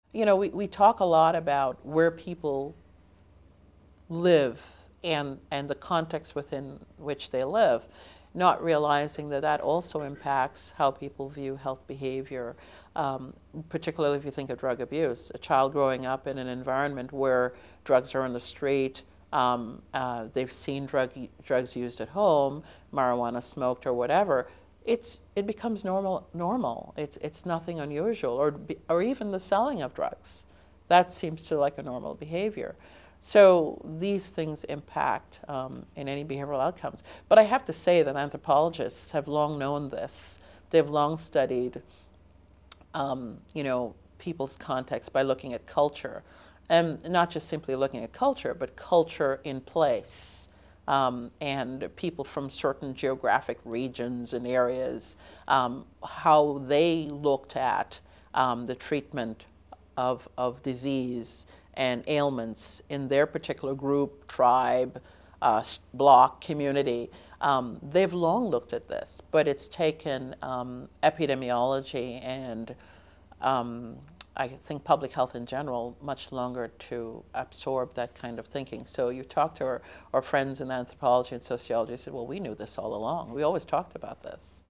You know, we talk a lot about where people live and the context within which they live, not realizing that that also impacts how people view health behavior, particularly if you think of drug abuse. A child growing up in an environment where drugs are on the street, they've seen drugs used at home, marijuana smoked or whatever, it becomes normal. It's nothing unusual, or even the selling of drugs. That seems to like a normal behavior. So these things impact in any behavioral outcomes. But I have to say that anthropologists have long known this. They've long studied, you know, people's context by looking at culture, and not just simply looking at culture, but culture in place. And people from certain geographic regions and areas, how they looked at the treatment of disease and ailments in their particular group, tribe, block, community. They've long looked at this, but it's taken epidemiology and I think public health in general much longer to absorb that kind of thinking. So you talk to our friends in anthropology and sociology, said, well, we knew this all along. We always talked about this.